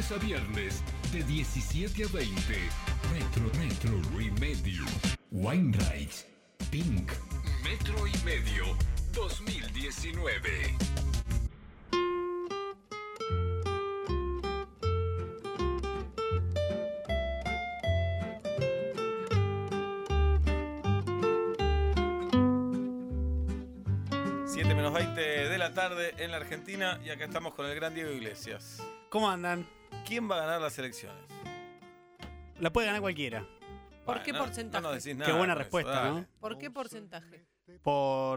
lunes a viernes, de 17 a 20. Metro Remedio. Wainwright. Pink. Metro y Medio 2019. Menos 20 de la tarde en la Argentina y acá estamos con el gran Diego Iglesias. ¿Cómo andan? ¿Quién va a ganar las elecciones? La puede ganar cualquiera. ¿Por qué porcentaje? No nos decís nada. Qué buena respuesta, eso, ¿no? ¿Por qué porcentaje? Por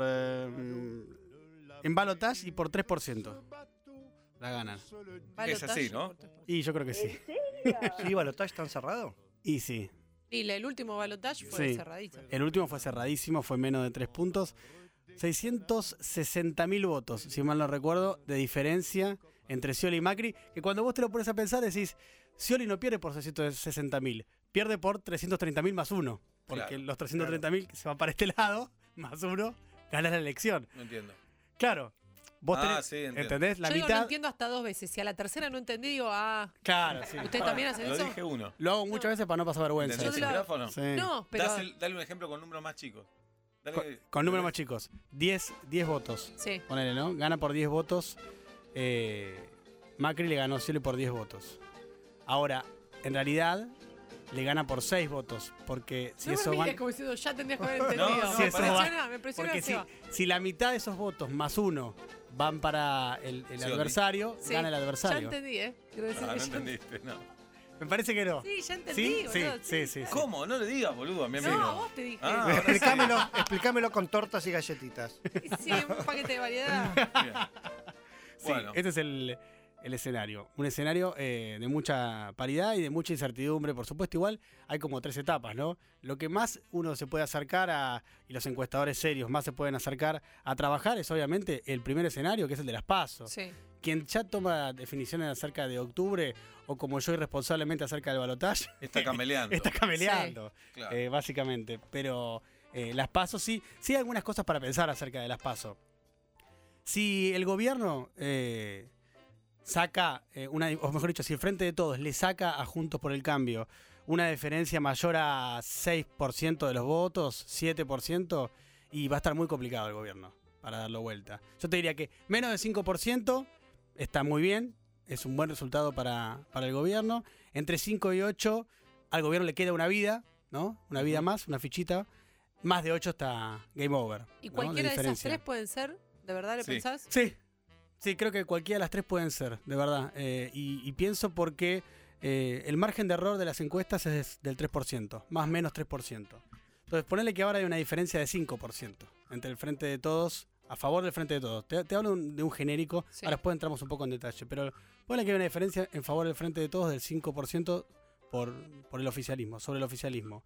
en balotaje y por 3%. La ganan. Es así, ¿no? Y yo creo que sí. ¿Sí, balotaje tan cerrado? Y sí. Y el último balotaje fue Sí. cerradísimo. El último fue cerradísimo, fue menos de 3 puntos. 660.000 votos, si mal no recuerdo, de diferencia entre Scioli y Macri, que cuando vos te lo pones a pensar decís, Scioli no pierde por 660.000, pierde por 330.000 más uno, porque Claro, los 330.000 se van para este lado, más uno, gana la elección. No entiendo. Claro, vos tenés, sí, entiendo. ¿entendés? La Yo digo, mitad... no entiendo hasta 2 veces. Si a la tercera no entendí, digo, Claro, sí. ¿ustedes también hacen Lo eso? dije uno. Lo hago muchas veces para no pasar vergüenza. ¿Entendés Yo el lo- micrófono? Sí. No, pero... Dale un ejemplo con números más chicos. Dale, Con números más chicos, 10 votos. Sí. Ponele, ¿no? Gana por 10 votos. Macri le ganó a Scioli por 10 votos. Ahora, en realidad, le gana por 6 votos. Porque si No eso me van. mires como diciendo, ya tendrías que haber entendido. no, si eso va- Me presiona Porque Seba. si la mitad de esos votos más uno van para el Scioli. adversario, Sí, gana el Ya adversario. entendí, ¿eh? Quiero decir No que ya- entendiste, no. Me parece que no. Sí, ya entendí, ¿Sí? boludo. Sí. ¿Cómo? No le digas, boludo, a mi amigo. No, a vos te dije. Ah, ahora sí. Explícamelo con tortas y galletitas. Sí, un paquete de variedad. Bien. Sí, Bueno. este es el escenario. Un escenario de mucha paridad y de mucha incertidumbre. Por supuesto, igual hay como 3 etapas, ¿no? Lo que más uno se puede acercar y los encuestadores serios más se pueden acercar a trabajar es obviamente el primer escenario, que es el de las PASO. Sí. Quien ya toma definiciones acerca de octubre o como yo irresponsablemente acerca del balotaje, Está cameleando. está cameleando, Claro. básicamente. Pero las PASO sí hay algunas cosas para pensar acerca de las PASO. Si el gobierno saca, o mejor dicho, si el Frente de Todos le saca a Juntos por el Cambio una diferencia mayor a 6% de los votos, 7%, y va a estar muy complicado el gobierno para darlo vuelta. Yo te diría que menos de 5% está muy bien, es un buen resultado para el gobierno. Entre 5 y 8 al gobierno le queda una vida, ¿no? Una vida más, una fichita. Más de 8 está game over. ¿Y ¿no? cualquiera de esas diferencia. 3 pueden ser? ¿De verdad le Sí. pensás? Sí, creo que cualquiera de las 3 pueden ser, de verdad. Y pienso porque el margen de error de las encuestas es del 3%, más o menos 3%. Entonces, ponele que ahora hay una diferencia de 5% entre el Frente de Todos, a favor del Frente de Todos. Te hablo de un genérico, Sí. ahora después entramos un poco en detalle, pero ponele que hay una diferencia en favor del Frente de Todos del 5% por el oficialismo, sobre el oficialismo.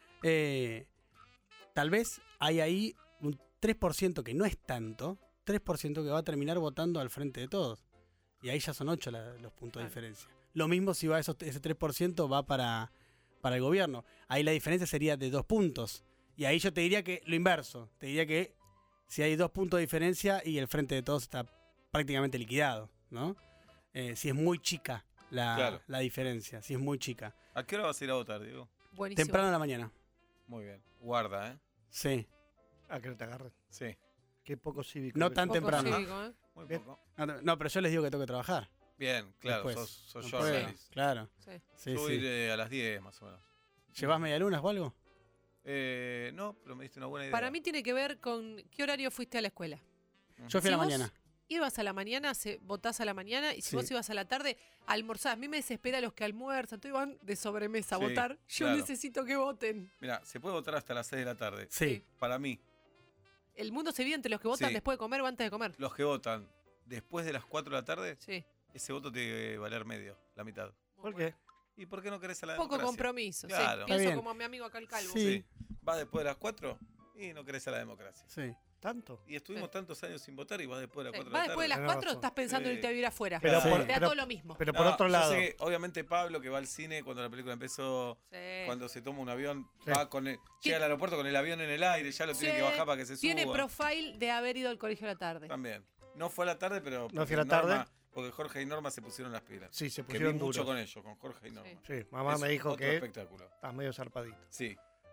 Tal vez hay ahí un 3% que no es tanto, 3% que va a terminar votando al Frente de Todos. Y ahí ya son 8 los puntos de diferencia. Lo mismo si va ese 3% va para el gobierno. Ahí la diferencia sería de 2 puntos. Y ahí yo te diría que lo inverso. Te diría que si hay 2 puntos de diferencia y el Frente de Todos está prácticamente liquidado, ¿no? Si es muy chica Claro. la diferencia, si es muy chica. ¿A qué hora vas a ir a votar, Diego? Buenísimo. Temprano en la mañana. Muy bien. Guarda, ¿eh? Sí. Ah, que no te agarren. Sí. Qué poco cívico. No tan Poco temprano. cívico, ¿eh? Muy Bien. poco. No, pero yo les digo que tengo que trabajar. Bien, claro, Después. sos No Jorge. puedo, claro. Sí. Sí, Yo voy a ir sí. a las 10 más o menos. ¿Llevas medialunas o algo? No, pero me diste una buena idea. Para mí tiene que ver con qué horario fuiste a la escuela. Yo fui a la vos mañana. Ibas a la mañana, votás a la mañana, y si Sí. vos ibas a la tarde, almorzás. A mí me desespera los que almuerzan, todos van de sobremesa a Sí, votar. Yo claro. necesito que voten. Mira, se puede votar hasta las 6 de la tarde. Sí. Para mí, El mundo se vive entre los que votan Sí. después de comer o antes de comer. los que votan después de las 4 de la tarde, Sí. ese voto tiene que valer medio, la mitad. ¿Por qué? ¿Y por qué no querés a la Poco democracia? compromiso. Claro. Sí. Está Pienso bien. como mi amigo acá el calvo. Sí. Sí. ¿Vas después de las 4? Y no querés a la democracia. Sí. ¿Tanto? Y estuvimos Sí. tantos años sin votar y vas después de las Sí. 4 de Vas la después de tarde. las Tenés 4, razón. estás pensando en Sí. irte a vivir afuera. Pero por- Te da pero- todo lo mismo. Pero por No, otro yo lado. sé que, obviamente Pablo que va al cine cuando la película empezó, Sí. cuando se toma un avión, Sí. va con llega al aeropuerto con el avión en el aire, ya lo tiene Sí. que bajar para que se suba. Tiene profile de haber ido al colegio a la tarde. También. No fue a la tarde, pero No fui a la Norma, tarde. Porque Jorge y Norma se pusieron las pilas. Sí, se Que vi pusieron mucho duros. con ellos, con Jorge y Norma. Sí. Sí, mamá Es me dijo otro que espectáculo. estás medio zarpadito. Sí.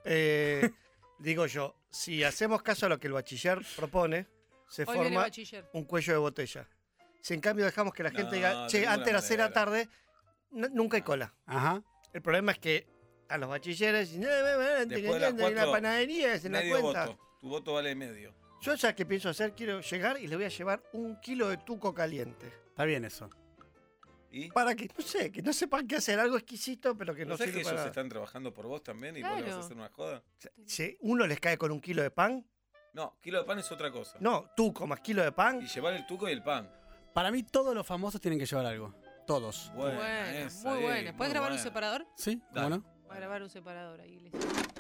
Digo yo, si hacemos caso a lo que el bachiller propone, se Hoy viene forma bachiller. un cuello de botella. Si en cambio dejamos que la No, gente diga, de che, ninguna antes de las 6 de la manera. tarde, nunca hay cola. Ajá. El problema es que a los bachilleres, Después de las en la 4, panadería, se la medio cuenta. voto. Tu voto vale medio. Yo ya que pienso hacer, quiero llegar y le voy a llevar 1 kilo de tuco caliente. Está bien eso. ¿Y? Para que, no sé, que no sepan qué hacer, algo exquisito, pero que ¿No no sabés que sirve ellos para... están trabajando por vos también y vos le vas a Claro. hacer una joda? Si uno les cae con 1 kilo de pan, No, kilo de pan es otra cosa. no, tuco más kilo de pan, Y llevar el tuco y el pan. Para mí todos los famosos tienen que llevar algo. Todos. Buena, Buena, esa, muy buena. muy ¿Puedes grabar un buena. separador? ¿Sí? ¿Cómo Dale. no? Voy a grabar un separador ahí. listo.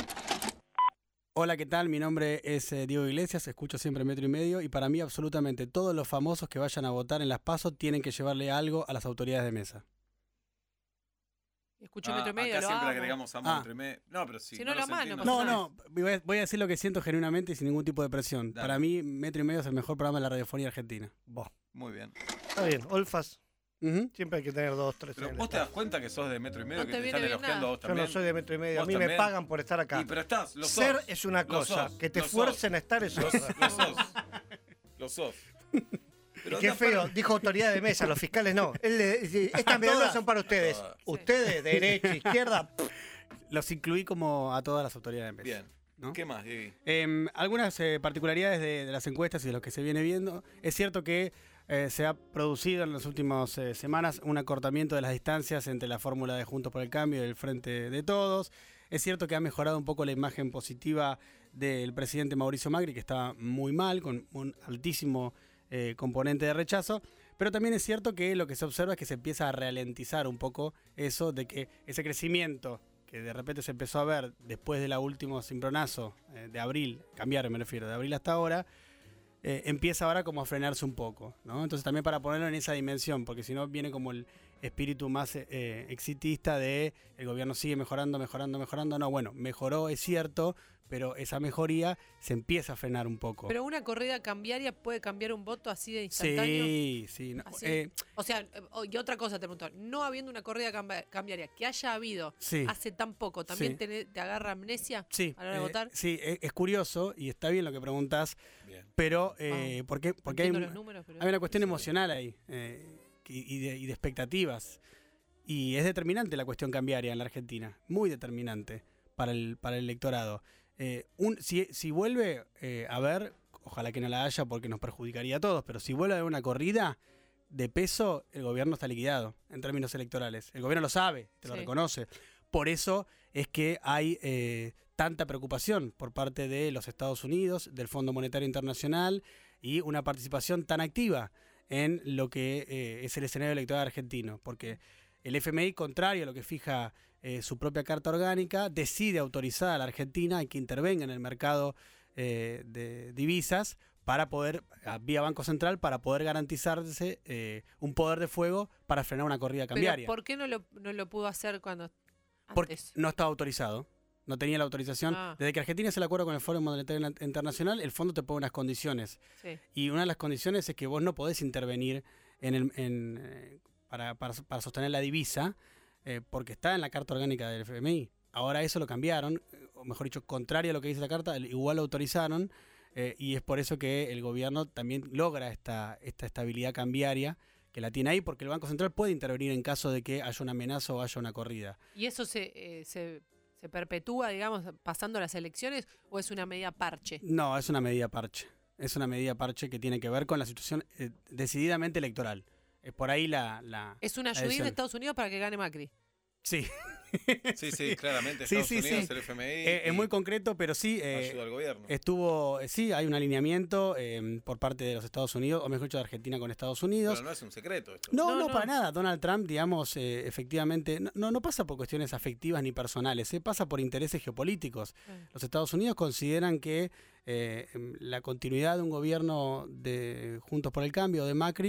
Hola, ¿qué tal? Mi nombre es Diego Iglesias, escucho siempre Metro y Medio y para mí absolutamente todos los famosos que vayan a votar en las PASO tienen que llevarle algo a las autoridades de mesa. Escucho Metro y Medio, acá lo siempre amo. agregamos a Ah. Metro y Medio. No, pero sí. Si no, lo amás, sentís, no no pasa No, nada. no, voy a decir lo que siento genuinamente y sin ningún tipo de presión. Dale. Para mí, Metro y Medio es el mejor programa de la radiofonía argentina. vos. Muy bien. Está bien, olfas, Ujú. siempre hay que tener 2, 3 Pero en el vos te das staff. cuenta que sos de Metro y Medio, No que te te viene están bien elogiando nada. vos Yo también. no soy de metro y medio, a Vos mí me también. pagan por estar acá. Y pero estás, lo sos. Ser es una Lo cosa, sos, que te lo sos. fuercen a estar es Lo otra. sos. Lo sos. Pero Qué andá feo, para- dijo autoridad de mesa, los fiscales no. Estas medidas son para ustedes. Todas. Ustedes, derecha, izquierda. Los incluí como a todas las autoridades de mesa. Bien. ¿no? ¿Qué más, Diego? Algunas particularidades de las encuestas y de lo que se viene viendo. Es cierto que se ha producido en las últimas semanas un acortamiento de las distancias entre la fórmula de Juntos por el Cambio y el Frente de Todos. Es cierto que ha mejorado un poco la imagen positiva del presidente Mauricio Macri, que estaba muy mal, con un altísimo componente de rechazo. Pero también es cierto que lo que se observa es que se empieza a ralentizar un poco eso de que ese crecimiento que de repente se empezó a ver después de la última cimbronazo de abril, cambiar me refiero, de abril hasta ahora, empieza ahora como a frenarse un poco, ¿no? Entonces también para ponerlo en esa dimensión, porque si no viene como el espíritu más exitista de el gobierno sigue mejorando, no, bueno, mejoró, es cierto, pero esa mejoría se empieza a frenar un poco. Pero una corrida cambiaria puede cambiar un voto así de instantáneo. Sí, sí. No, Así. O sea, y otra cosa te pregunto, no habiendo una corrida cambiaria que haya habido sí. hace tan poco, ¿también Sí. te agarra amnesia Sí, a la hora de votar? sí, es curioso y está bien lo que preguntás, Bien. pero Vamos. porque hay, Entiendo los números, pero... hay una cuestión Sí. emocional ahí y de expectativas. Y es determinante la cuestión cambiaria en la Argentina, muy determinante para el electorado. Si vuelve a haber, ojalá que no la haya porque nos perjudicaría a todos, pero si vuelve a haber una corrida de peso, el gobierno está liquidado en términos electorales. El gobierno lo sabe, te lo Sí. reconoce. Por eso es que hay tanta preocupación por parte de los Estados Unidos, del Fondo Monetario Internacional y una participación tan activa en lo que es el escenario electoral argentino. Porque el FMI, contrario a lo que fija su propia Carta Orgánica, decide autorizar a la Argentina a que intervenga en el mercado de divisas para poder, vía Banco Central, para poder garantizarse un poder de fuego para frenar una corrida cambiaria. Pero ¿por qué no lo pudo hacer cuando Porque antes? no estaba autorizado. No tenía la autorización. Ah. Desde que Argentina hace el acuerdo con el Foro Monetario Internacional, el fondo te pone unas condiciones. Sí. Y una de las condiciones es que vos no podés intervenir para sostener la divisa porque está en la Carta Orgánica del FMI. Ahora eso lo cambiaron, o mejor dicho, contrario a lo que dice la Carta, igual lo autorizaron y es por eso que el gobierno también logra esta estabilidad cambiaria que la tiene ahí, porque el Banco Central puede intervenir en caso de que haya una amenaza o haya una corrida. ¿Y eso se perpetúa, digamos, pasando las elecciones o es una medida parche? No, es una medida parche. Es una medida parche que tiene que ver con la situación decididamente electoral. Es por ahí la Es una ayudín decisión. de Estados Unidos para que gane Macri. Sí. Sí, claramente. Sí, Estados sí, Unidos, sí. el FMI. Es muy concreto, pero sí. ayuda al gobierno. Sí, hay un alineamiento por parte de los Estados Unidos, o mejor dicho, de Argentina con Estados Unidos. Pero no es un secreto esto. No, No, no. para nada. Donald Trump, digamos, efectivamente, no pasa por cuestiones afectivas ni personales, pasa por intereses geopolíticos. Los Estados Unidos consideran que la continuidad de un gobierno de Juntos por el Cambio, de Macri,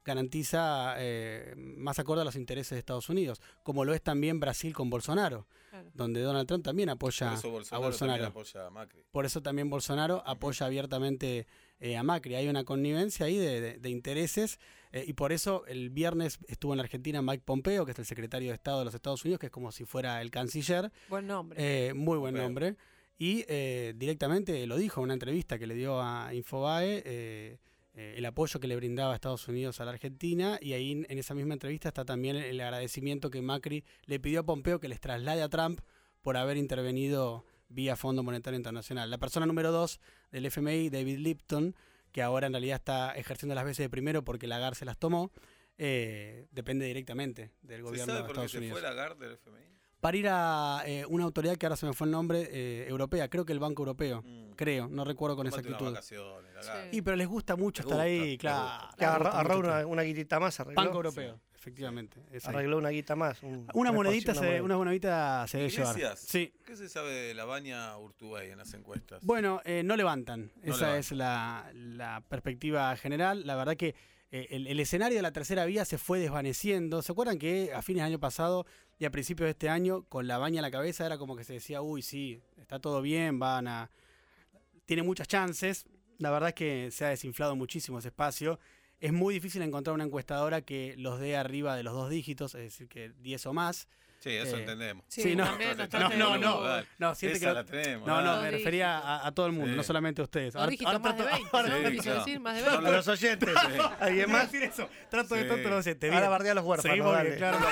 garantiza más acorde a los intereses de Estados Unidos, como lo es también Brasil con Bolsonaro, Claro. donde Donald Trump también apoya Por eso a Bolsonaro Bolsonaro. también apoya a Macri. Por eso también Bolsonaro apoya abiertamente a Macri. Hay una connivencia ahí de intereses y por eso el viernes estuvo en la Argentina Mike Pompeo, que es el secretario de Estado de los Estados Unidos, que es como si fuera el canciller. Buen nombre. Muy buen Pompeo. nombre. Y directamente lo dijo en una entrevista que le dio a Infobae, el apoyo que le brindaba Estados Unidos a la Argentina, y ahí en esa misma entrevista está también el agradecimiento que Macri le pidió a Pompeo que les traslade a Trump por haber intervenido vía Fondo Monetario Internacional. La persona número 2 del FMI, David Lipton, que ahora en realidad está ejerciendo las veces de primero porque Lagarde se las tomó, depende directamente del ¿Se gobierno sabe de por qué Estados se Unidos. fue Lagarde del FMI? Para ir a una autoridad que ahora se me fue el nombre, europea, creo que el Banco Europeo, creo, no recuerdo con Tómate unas exactitud. vacaciones, Lagarde. Sí. Y pero les gusta mucho Les estar gusta, ahí, les claro. gusta. Que les gusta agarró mucho estar. una guitita más, arregló. Banco Europeo, efectivamente. es ahí. Arregló una guita más. Una monedita, moneda. una monedita se debe llevar. Iglesias, Sí. ¿qué se sabe de la baña Urtubey en las encuestas? Bueno, no levantan. No Esa levantan. es la perspectiva general. La verdad que el escenario de la tercera vía se fue desvaneciendo. ¿Se acuerdan que a fines del año pasado y a principios de este año, con la baña en la cabeza, era como que se decía, uy, sí, está todo bien, tiene muchas chances? La verdad es que se ha desinflado muchísimo ese espacio. Es muy difícil encontrar una encuestadora que los dé arriba de los 2 dígitos, es decir, que 10 o más. Sí, eso eh, entendemos. Sí, no. también nos No, trata de no, boludo. dale. No, siente Esa que la tenemos. no, dale. me Dos refería dígitos. a todo el mundo, Sí. no solamente a ustedes. Dos dígitos más de 20. ahora- ¿no? Sí, Quiso claro. decir, más de A 20. los oyentes. ¿Alguien Iba a más? decir eso. Trato de Sí. tonto no sé. Te Ahora bardea a los huérfanos, Seguimos dale. bien, claro.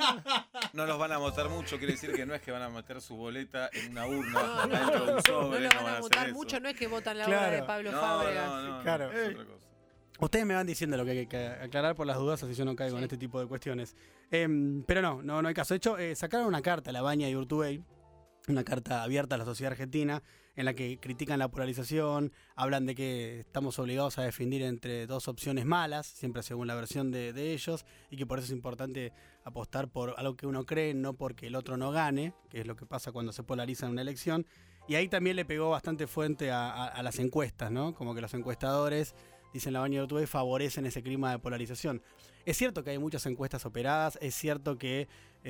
No los van a votar mucho, quiere decir que no es que van a meter su boleta en una urna No, no, dentro de un no sobre. lo van a hacer votar eso. mucho, no es que votan la Claro. obra de Pablo No, Fábregas. no, Claro. es otra cosa. Ustedes me van diciendo lo que hay que aclarar por las dudas, así yo no caigo en Sí. este tipo de cuestiones. Pero no hay caso. De hecho, sacaron una carta a la baña y Urtubey, una carta abierta a la sociedad argentina, en la que critican la polarización, hablan de que estamos obligados a definir entre 2 opciones malas, siempre según la versión de ellos, y que por eso es importante apostar por algo que uno cree, no porque el otro no gane, que es lo que pasa cuando se polariza en una elección. Y ahí también le pegó bastante fuerte a las encuestas, ¿no? Como que los encuestadores, dicen la baña de Urtubey, favorecen ese clima de polarización. Es cierto que hay muchas encuestas operadas, es cierto que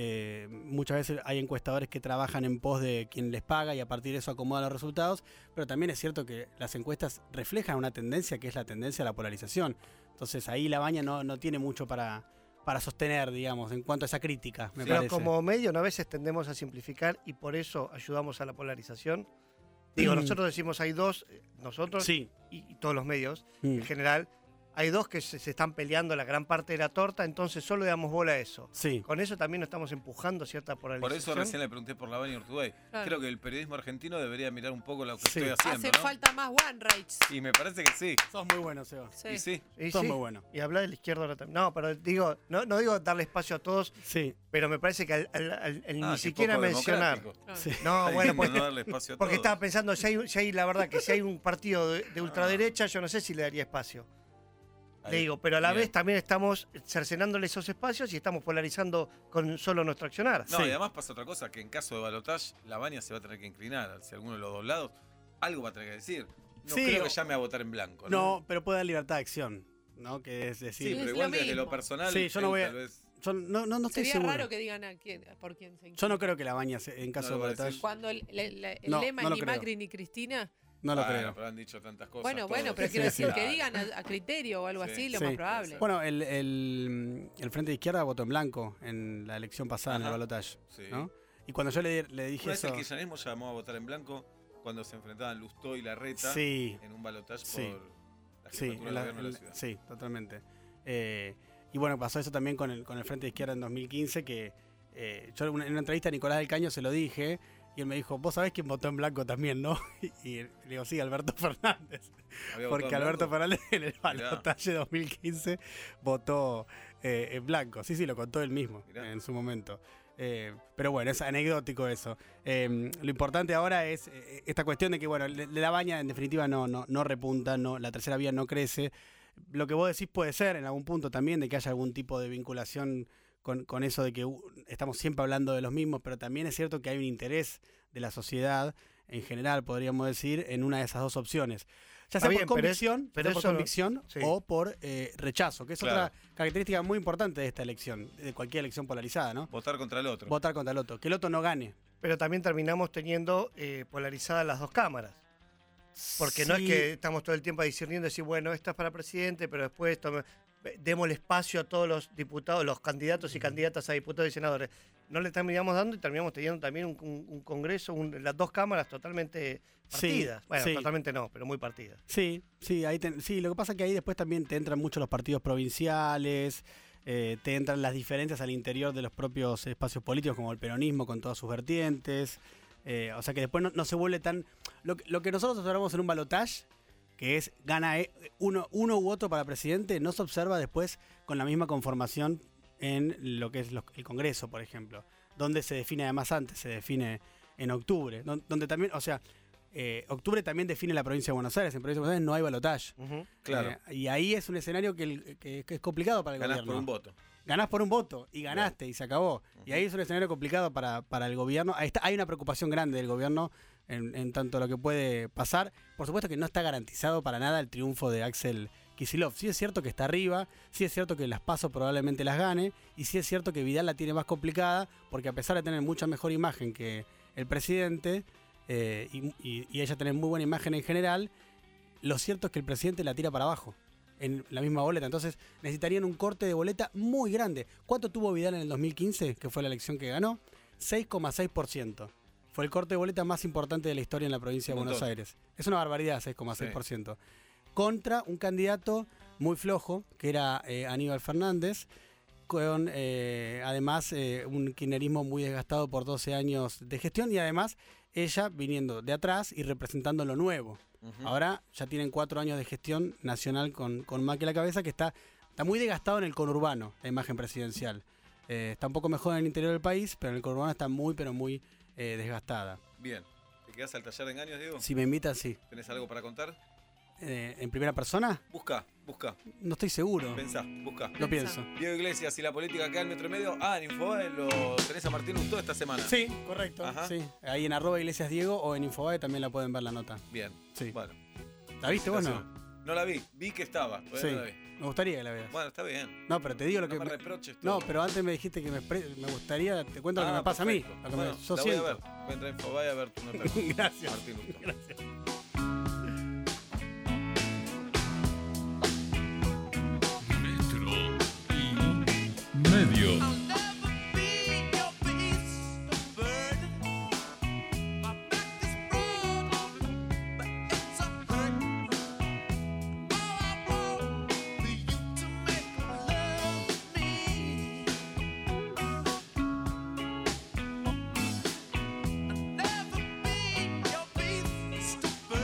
muchas veces hay encuestadores que trabajan en pos de quien les paga y a partir de eso acomodan los resultados, pero también es cierto que las encuestas reflejan una tendencia que es la tendencia a la polarización. Entonces ahí la baña no tiene mucho para sostener, digamos, en cuanto a esa crítica, me Pero parece. como medio, ¿no? A veces tendemos a simplificar y por eso ayudamos a la polarización. Digo, nosotros decimos hay dos, nosotros Sí. y todos los medios, Mm. en general, hay dos que se están peleando la gran parte de la torta, entonces solo le damos bola a eso. Sí. Con eso también nos estamos empujando cierta polarización. Por eso recién le pregunté por la baña Urtubey. Claro. Creo que el periodismo argentino debería mirar un poco lo que Sí. estoy haciendo, Hace ¿no? falta más One Rage. Y me parece que sí. Sos muy bueno, Seba. Sí. Y sí. Sí, Sos sí. muy bueno. Y habla de la izquierda ahora también. No, pero digo, no digo darle espacio a todos, Sí. pero me parece que Ah, ni qué siquiera poco mencionar. democrático. Claro. Sí. No, Está bueno, diciendo porque, no darle espacio a porque todos. estaba pensando, si hay la verdad que si hay un partido de ultraderecha, yo no sé si le daría espacio. Ahí. Le digo, pero a la Bien. vez también estamos cercenándole esos espacios y estamos polarizando con solo nuestro accionar. No, Sí. y además pasa otra cosa, que en caso de balotaje, la baña se va a tener que inclinar hacia alguno de los dos lados. Algo va a tener que decir. No Sí, creo o- que llame a votar en blanco. No, pero puede dar libertad de acción, ¿no? Que es Sí, decir, Es pero lo igual desde lo mismo. personal, Sí, yo no él voy a- tal vez yo no estoy Sería seguro. raro que digan por quién se Yo no creo que la baña, en caso No lo va a de balotaje, decir. Cuando el No, lema no es lo ni creo. Macri ni Cristina. no lo Bueno, creo. pero han dicho tantas cosas. Bueno, todos. pero Sí, quiero decir sí. que digan a criterio o algo Sí. así, lo Sí. más probable. Bueno, el Frente de Izquierda votó en blanco en la elección pasada, en el Ajá. balotaje, Sí. ¿no? Y cuando yo le dije Una vez eso... el kirchnerismo llamó a votar en blanco cuando se enfrentaban Lustó y Larreta Sí, en un balotaje Sí. por la sí, jefatura del gobierno de la ciudad. sí, totalmente. Y bueno, pasó eso también con el Frente de Izquierda en 2015, que yo en una entrevista a Nicolás del Caño se lo dije, y él me dijo, vos sabés quién votó en blanco también, ¿no? Y le digo, sí, Alberto Fernández. ¿Había votado Porque en Alberto blanco? Fernández en el balotaje de 2015 votó en blanco. Sí, lo contó él mismo Mirá. en su momento. Pero bueno, es anecdótico eso. Lo importante ahora es esta cuestión de que, bueno, la baña en definitiva no repunta, la tercera vía no crece. Lo que vos decís puede ser en algún punto también de que haya algún tipo de vinculación con eso de que estamos siempre hablando de los mismos, pero también es cierto que hay un interés de la sociedad en general, podríamos decir, en una de esas dos opciones. Ya Está sea bien, por pero convicción, pero ya sea por eso no- convicción sí. o por rechazo, que es Claro. otra característica muy importante de esta elección, de cualquier elección polarizada, ¿no? Votar contra el otro. Votar contra el otro, que el otro no gane. Pero también terminamos teniendo polarizadas las dos cámaras. Porque no es Sí. que estamos todo el tiempo discerniendo y decir, bueno, esta es para presidente, pero después demos el espacio a todos los diputados, los candidatos y candidatas a diputados y senadores. No le terminamos dando y terminamos teniendo también un Congreso, las dos cámaras totalmente partidas. Bueno, sí. totalmente no, pero muy partidas. Sí, sí, sí, lo que pasa es que ahí después también te entran mucho los partidos provinciales, te entran las diferencias al interior de los propios espacios políticos, como el peronismo con todas sus vertientes. O sea que después no se vuelve tan... Lo que nosotros observamos en un balotaje, que es gana uno u otro para presidente, no se observa después con la misma conformación en lo que es el Congreso, por ejemplo, donde se define además antes, se define en octubre, donde también, o sea, octubre también define la provincia de Buenos Aires, en provincia de Buenos Aires no hay balotaje. Claro. Y ahí es un escenario que es complicado para el Ganás gobierno. por un voto. Ganás por un voto y ganaste y se acabó. Y ahí es un escenario complicado para el gobierno. Hay una preocupación grande del gobierno en tanto lo que puede pasar. Por supuesto que no está garantizado para nada el triunfo de Axel Kicillof. Sí es cierto que está arriba, sí es cierto que las PASO probablemente las gane, y sí es cierto que Vidal la tiene más complicada, porque a pesar de tener mucha mejor imagen que el presidente, y ella tener muy buena imagen en general, lo cierto es que el presidente la tira para abajo en la misma boleta. Entonces necesitarían un corte de boleta muy grande. ¿Cuánto tuvo Vidal en el 2015, que fue la elección que ganó? 6,6%. Fue el corte de boleta más importante de la historia en la provincia de Un Buenos montón. Aires. Es una barbaridad, 6,6%. Contra un candidato muy flojo, que era Aníbal Fernández, con además un kirchnerismo muy desgastado por 12 años de gestión, y además ella viniendo de atrás y representando lo nuevo. Ujú. Ahora ya tienen 4 años de gestión nacional con Macri a la cabeza, que está muy desgastado en el conurbano, la imagen presidencial. Está un poco mejor en el interior del país, pero en el conurbano está muy, pero muy desgastada. Bien. ¿Te quedás al taller de engaños, Diego? Si me invitan, sí. ¿Tenés algo para contar? ¿En primera persona? Busca. No estoy seguro. Pensá, busca. Lo pienso. Diego Iglesias y la política acá en Metro y Medio. En Infobae lo tenés a Martín Lustó esta semana. Sí, correcto. Ajá. Sí. Ahí en @iglesiasdiego o en Infobae también la pueden ver la nota. Bien. Sí. Bueno. ¿La viste vos no? felicitaciones. No la vi que estaba. Todavía Sí. no la vi. Me gustaría que la veas. Bueno, está bien. No, pero te digo lo No que... me reproches No, todo. pero antes me dijiste que me gustaría... Te cuento lo que me pasa perfecto. a mí. Lo que Bueno, yo la voy a siento. ver. Voy a entrar en Infobae a ver tu nota. Gracias. Martín Lustó. Gracias. Metro y Medio. Never be your beast, stupid.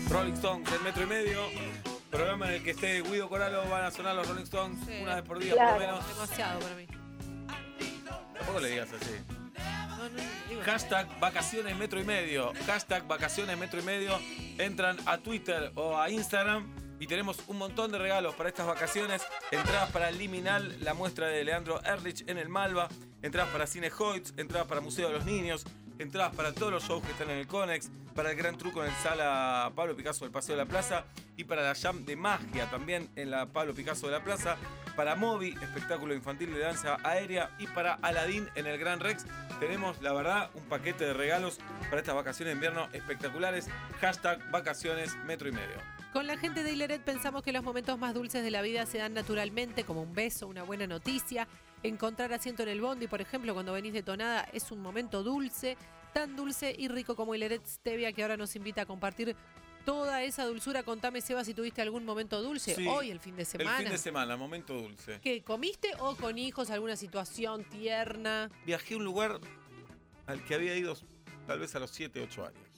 Rolling Stones en Metro y Medio. Programa en el que esté Guido Coralo, van a sonar los Rolling Stones Sí. una vez por día, Claro. por lo menos. Demasiado para mí. Tampoco le digas así. No, digo, Hashtag vacaciones Metro y Medio. Hashtag vacaciones Metro y Medio. Entran a Twitter o a Instagram y tenemos un montón de regalos para estas vacaciones. Entradas para el Liminal, la muestra de Leandro Erlich en el Malva. Entradas para Cine Hoyts, entradas para Museo de los Niños. Entradas para todos los shows que están en el Conex, para el Gran Truco en el Sala Pablo Picasso del Paseo de la Plaza y para la Jam de Magia también en la Pablo Picasso de la Plaza, para Moby, espectáculo infantil de danza aérea y para Aladín en el Gran Rex. Tenemos, la verdad, un paquete de regalos para estas vacaciones de invierno espectaculares. Hashtag vacaciones Metro y Medio. Con la gente de Hileret pensamos que los momentos más dulces de la vida se dan naturalmente, como un beso, una buena noticia. Encontrar asiento en el bondi, por ejemplo, cuando venís de Tonada, es un momento dulce, tan dulce y rico como Hileret Stevia, que ahora nos invita a compartir toda esa dulzura. Contame, Seba, si tuviste algún momento dulce Sí, hoy, el fin de semana. El fin de semana, momento dulce. ¿Qué, comiste o con hijos, alguna situación tierna? Viajé a un lugar al que había ido tal vez a los 7, 8 años.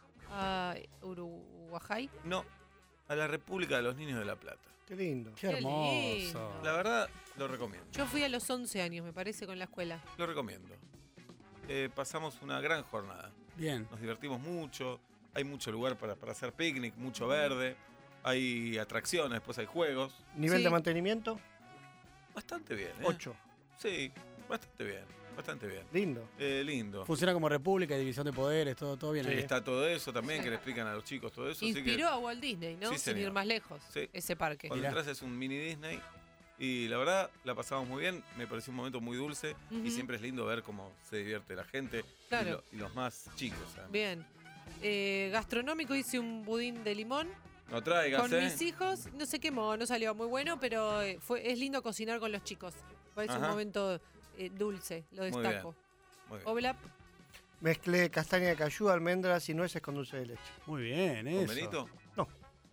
Uruguay. No, a la República de los Niños de La Plata. Qué lindo. Qué Qué hermoso. lindo. La verdad, lo recomiendo. Yo fui a los 11 años, me parece, con la escuela. Lo recomiendo. Pasamos una gran jornada. Bien. Nos divertimos mucho. Hay mucho lugar para hacer picnic, mucho verde. Hay atracciones, después hay juegos. Nivel Sí. de mantenimiento, Bastante bien, ¿eh? 8. Sí, bastante bien. Bastante bien. Lindo. Lindo. Funciona como república, división de poderes, todo bien Sí, ahí. está todo eso también, Sí. que le explican a los chicos todo eso. así que Inspiró a Walt Disney, ¿no? Sí, Sin señor. ir más lejos, Sí. ese parque. cuando Mirá. entras es un mini Disney. Y la verdad, la pasamos muy bien. Me pareció un momento muy dulce. Ujú. Y siempre es lindo ver cómo se divierte la gente. Claro. Y los más chicos. ¿Sabes? Bien. Gastronómico, hice un budín de limón No traigas, con mis hijos. No se quemó, no salió muy bueno, pero es lindo cocinar con los chicos. Parece un Ajá. momento dulce, lo Muy destaco. Muy bien. Oblap, Mezclé castaña de cayú, almendras y nueces con dulce de leche. Muy bien, ¿Con eso. Benito? No.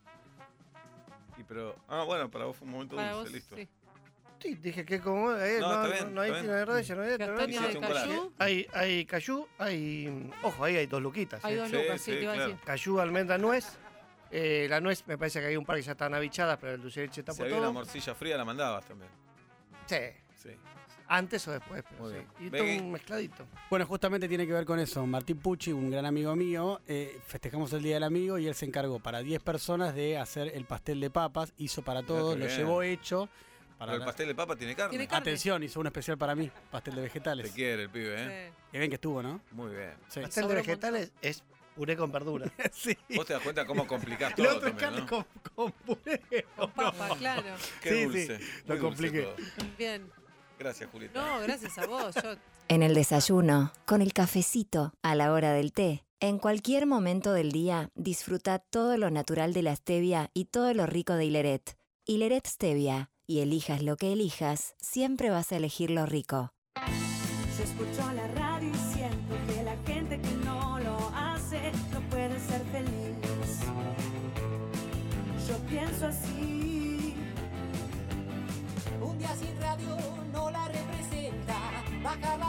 Bueno, para vos fue un momento para dulce, vos, listo. sí. Sí, dije que como. No, está bien, no hay está bien. de rodilla, no hay de Castaña Hiciste de un collage. cayú. Hay cayú, hay. Ojo, ahí hay 2 luquitas. Hay dos Sí, lucas, sí, sí, te iba a claro. decir. Cayú, almendra, nuez. La nuez me parece que hay un par que ya están abichadas, pero el dulce de leche está Si por había una todo. morcilla fría, la mandabas también. Sí. Sí. Antes o después, pero Muy sí. bien. Y Begui. todo un mezcladito. Bueno, justamente tiene que ver con eso. Martín Pucci, un gran amigo mío, festejamos el Día del Amigo y él se encargó para 10 personas de hacer el pastel de papas. Hizo para todos, qué lo bien. llevó hecho. Pero el pastel de papa tiene carne. Tiene carne. Atención, hizo uno especial para mí, pastel de vegetales. Te quiere el pibe, ¿eh? Qué bien que estuvo, ¿no? Muy bien. Sí. Pastel Sobra de un vegetales es puré con verdura. Sí. Vos te das cuenta cómo complicás Lo todo otro es también, carne ¿no? con puré. Con papa, claro. Qué Sí, dulce. sí, muy lo dulce compliqué. todo. Bien. Gracias, Julieta. No, gracias a vos. Yo En el desayuno, con el cafecito, a la hora del té. En cualquier momento del día, disfruta todo lo natural de la stevia y todo lo rico de Hileret. Hileret Stevia. Y elijas lo que elijas, siempre vas a elegir lo rico. Yo escucho la radio y siento que la gente que no lo hace no puede ser feliz. Yo pienso así. Un día sin radio no la representa. Baja